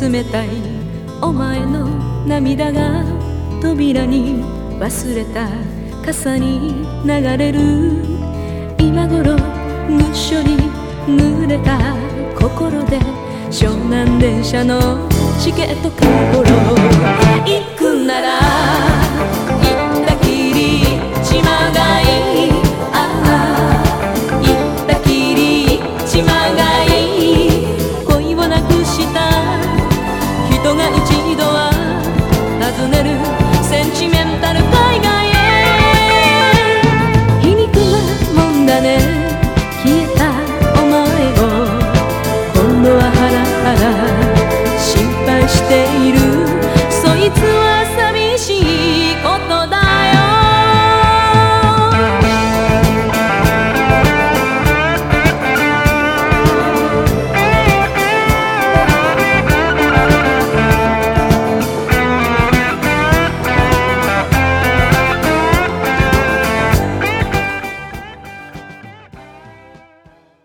冷たいお前の涙が扉に忘れた傘に流れる。今頃無所に濡れた心で湘南電車のチケット買う頃、行くなら